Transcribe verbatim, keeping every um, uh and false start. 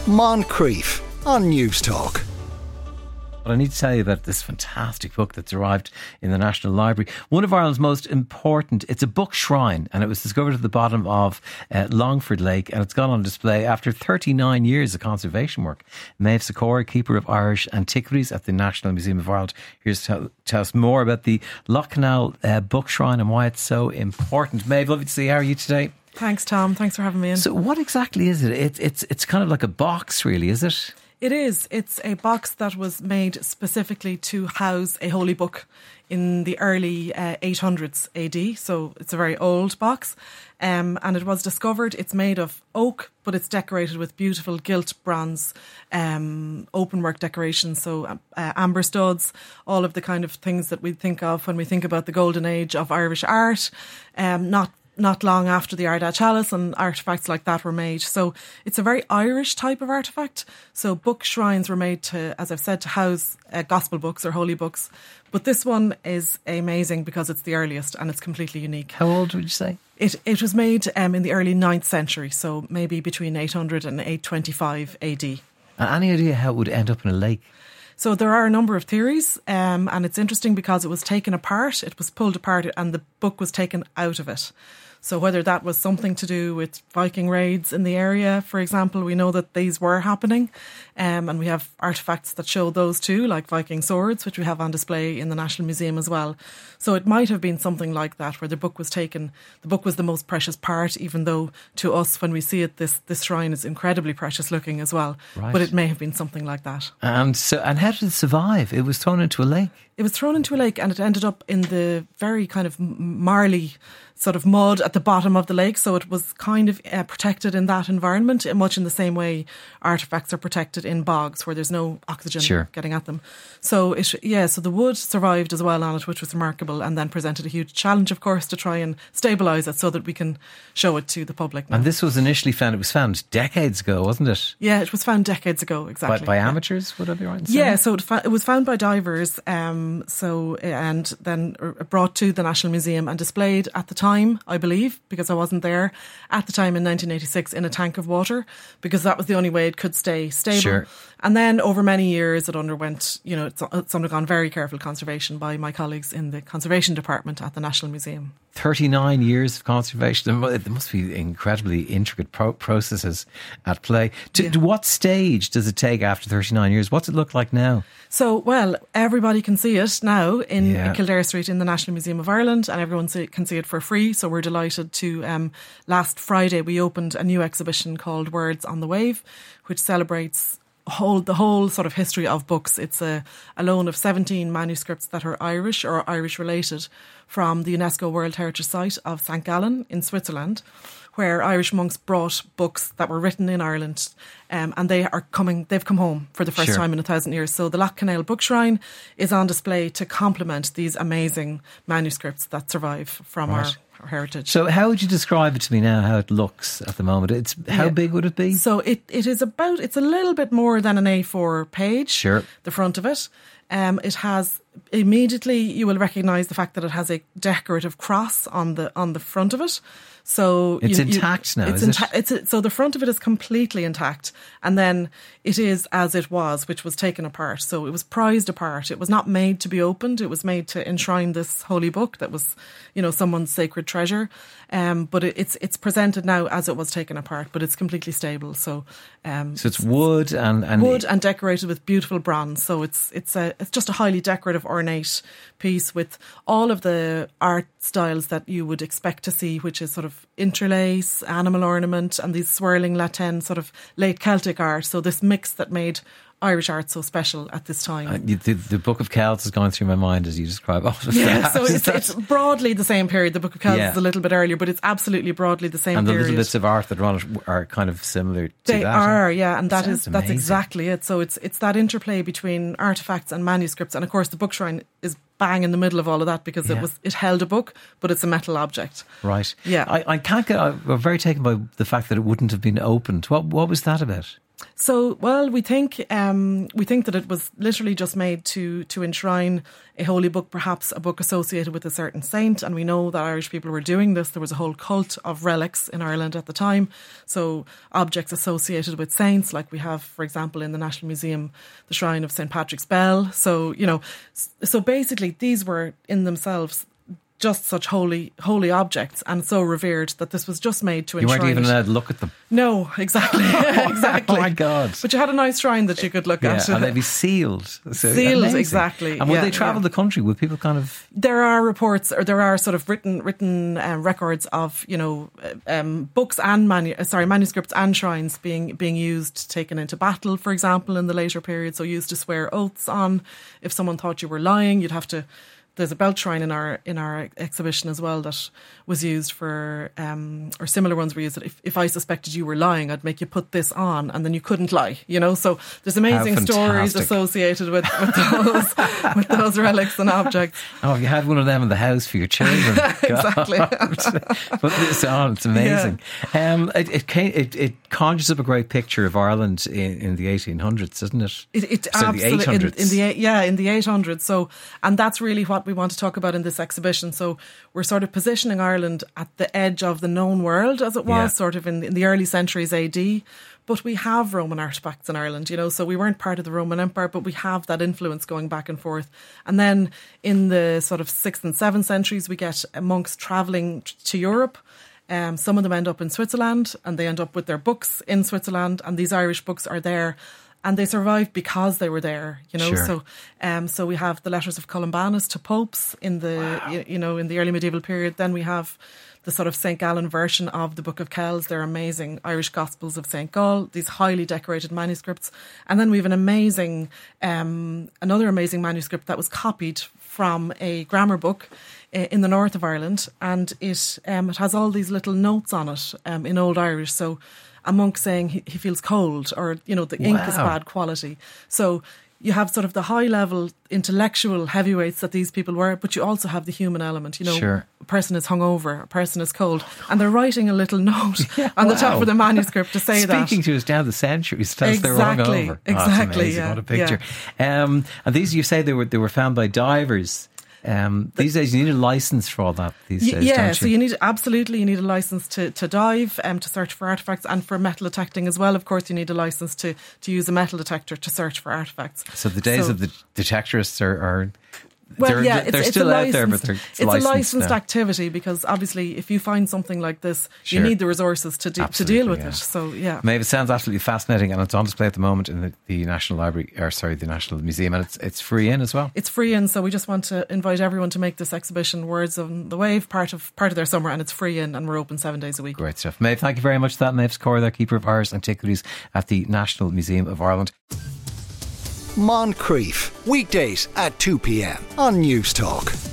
Moncrief on News Talk. But I need to tell you about this fantastic book that's arrived in the National Library. One of Ireland's most important, it's a book shrine, and it was discovered at the bottom of uh, Longford Lake, and it's gone on display after thirty-nine years of conservation work. Maeve Sikora, Keeper of Irish Antiquities at the National Museum of Ireland, here's to tell, tell us more about the Lough Canal uh, book shrine and why it's so important. Maeve, lovely to see you. How are you today? Thanks, Tom. Thanks for having me in. So what exactly is it? It it's it's kind of like a box, really, is it? It is. It's a box that was made specifically to house a holy book in the early uh, eight hundreds A D. So it's a very old box. Um, and it was discovered, it's made of oak, but it's decorated with beautiful gilt bronze um, openwork decorations. So uh, amber studs, all of the kind of things that we think of when we think about the golden age of Irish art. Um, not Not long after the Ardagh Chalice and artefacts like that were made. So it's a very Irish type of artefact. So book shrines were made to, as I've said, to house uh, gospel books or holy books. But this one is amazing because it's the earliest and it's completely unique. How old would you say? It it was made um, in the early ninth century, so maybe between eight hundred and eight twenty-five A D. And any idea how it would end up in a lake? So there are a number of theories, um, and it's interesting because it was taken apart, it was pulled apart, and the book was taken out of it. So whether that was something to do with Viking raids in the area, for example, we know that these were happening, um, and we have artefacts that show those too, like Viking swords, which we have on display in the National Museum as well. So it might have been something like that, where the book was taken. The book was the most precious part, even though to us, when we see it, this this shrine is incredibly precious looking as well. Right. But it may have been something like that. And so, and how did it survive? It was thrown into a lake. It was thrown into a lake and it ended up in the very kind of marly sort of mud at the bottom of the lake. So it was kind of uh, protected in that environment, much in the same way artefacts are protected in bogs where there's no oxygen sure. getting at them. So it, yeah, so the wood survived as well on it, which was remarkable, and then presented a huge challenge, of course, to try and stabilise it so that we can show it to the public now. And this was initially found, it was found decades ago, wasn't it? Yeah, it was found decades ago, exactly. By, by yeah. amateurs, would I be right in saying? Yeah, so it, fa- it was found by divers, um, so and then brought to the National Museum and displayed at the time, I believe, because I wasn't there at the time in nineteen eighty-six, in a tank of water, because that was the only way it could stay stable. Sure. And then over many years it underwent, you know, it's, it's undergone very careful conservation by my colleagues in the conservation department at the National Museum. thirty-nine years of conservation. There must be incredibly intricate pro- processes at play. To, yeah. to what stage does it take after thirty-nine years? What's it look like now? So, well, everybody can see it now in yeah. Kildare Street in the National Museum of Ireland, and everyone see, can see it for free. So we're delighted to, um, last Friday we opened a new exhibition called Words on the Wave, which celebrates whole the whole sort of history of books. It's a, a loan of seventeen manuscripts that are Irish or Irish related from the UNESCO World Heritage Site of Saint Gallen in Switzerland, where Irish monks brought books that were written in Ireland, um, and they are coming. They've come home for the first sure. time in a thousand years. So the Lough Canal Book Shrine is on display to complement these amazing manuscripts that survive from right. our, our heritage. So how would you describe it to me now? How it looks at the moment? It's how yeah. big would it be? So it it is about. It's a little bit more than an A four page. Sure. The front of it. Um, it has immediately you will recognise the fact that it has a decorative cross on the on the front of it. So it's you, intact you, now. It's is inta- it? It's so the front of it is completely intact, and then it is as it was, which was taken apart. So it was prized apart. It was not made to be opened. It was made to enshrine this holy book that was, you know, someone's sacred treasure. Um, but it, it's it's presented now as it was taken apart, but it's completely stable. So, um, so it's wood and, and wood and decorated with beautiful bronze. So it's it's a it's just a highly decorative, ornate piece with all of the art styles that you would expect to see, which is sort of interlace, animal ornament, and these swirling Latin sort of late Celtic art. So this mix that made Irish art so special at this time. Uh, the, the Book of Kells is going through my mind as you describe all of yeah, that. so it's, it's broadly the same period. The Book of Kells yeah. is a little bit earlier, but it's absolutely broadly the same and period. And the little bits of art that run it are kind of similar to they that. They are, yeah, and that Sounds is that's amazing. exactly it. So it's it's that interplay between artefacts and manuscripts, and of course the book shrine is bang in the middle of all of that because yeah. it was it held a book, but it's a metal object. Right. Yeah. I, I can't get. I'm very taken by the fact that it wouldn't have been opened. What what was that about? So, well, we think um, we think that it was literally just made to to enshrine a holy book, perhaps a book associated with a certain saint. And we know that Irish people were doing this. There was a whole cult of relics in Ireland at the time. So objects associated with saints, like we have, for example, in the National Museum, the shrine of Saint Patrick's Bell. So, you know, so basically these were in themselves just such holy holy objects and so revered that this was just made to enshrine. You weren't even it. allowed to look at them. No, exactly. exactly. Oh my God. But you had a nice shrine that you could look Yeah, at. and they'd be sealed. So Sealed, amazing. exactly. And would Yeah, they travel yeah. the country? Would people kind of... There are reports, or there are sort of written written uh, records of, you know, um, books and manu- uh, sorry manuscripts and shrines being being used, taken into battle, for example, in the later period. So used to swear oaths on. If someone thought you were lying, you'd have to. There's a belt shrine in our in our exhibition as well that was used for, um, or similar ones were used. That if, if I suspected you were lying, I'd make you put this on, and then you couldn't lie. You know, so there's amazing stories fantastic. associated with, with those with those relics and objects. Oh, you had one of them in the house for your children. Exactly. Put this on. It's amazing. Yeah. Um, it, it, came, it it conjures up a great picture of Ireland in, in the eighteen hundreds, doesn't it? It, it so absolutely the eight hundreds. in, in the eight- yeah in the eight hundreds. So, and that's really what we want to talk about in this exhibition. So we're sort of positioning Ireland at the edge of the known world, as it was, Yeah. sort of in, in the early centuries A D. But we have Roman artefacts in Ireland, you know, so we weren't part of the Roman Empire, but we have that influence going back and forth. And then in the sort of sixth and seventh centuries, we get monks travelling to Europe. Um, some of them end up in Switzerland, and they end up with their books in Switzerland, and these Irish books are there. And they survived because they were there, you know. Sure. So, um, so we have the letters of Columbanus to popes in the, Wow. you, you know, in the early medieval period. Then we have the sort of Saint Gallen version of the Book of Kells. They're amazing Irish Gospels of Saint Gall. These highly decorated manuscripts, and then we have an amazing, um, another amazing manuscript that was copied from a grammar book in the north of Ireland, and it um, it has all these little notes on it um, in Old Irish. So a monk saying he, he feels cold, or, you know, the ink is Wow. bad quality. So you have sort of the high level intellectual heavyweights that these people were, but you also have the human element. You know, Sure. a person is hungover, a person is cold, and they're writing a little note Yeah, on the wow. top of the manuscript to say that. Speaking to us down the centuries, tells Exactly, they're wrong over. exactly, Oh, that's amazing. yeah, What a picture. Um, and these, you say they were they were found by divers. Um, these days, you need a license for all that. These Y- days, yeah, don't you? so you need absolutely you need a license to, to dive, um, to search for artifacts, and for metal detecting as well. Of course, you need a license to, to use a metal detector to search for artifacts. So the days So- of the detectorists are, are Well, they're, yeah, they're it's, it's still a out there, but licensed- they're it's a licensed licensed now. activity, because obviously, if you find something like this, Sure. you need the resources to de- to Absolutely, deal with yeah. it. So yeah, Maeve, it sounds absolutely fascinating, and it's on display at the moment in the, the National Library, or sorry, the National Museum, and it's it's free in as well. it's free, and so we just want to invite everyone to make this exhibition Words on the Wave part of part of their summer, and it's free in, and we're open seven days a week. Great stuff. Maeve, thank you very much for that. Maeve's Corr, Keeper of Irish Antiquities at the National Museum of Ireland. Moncrief, weekdays at two p.m. on News Talk.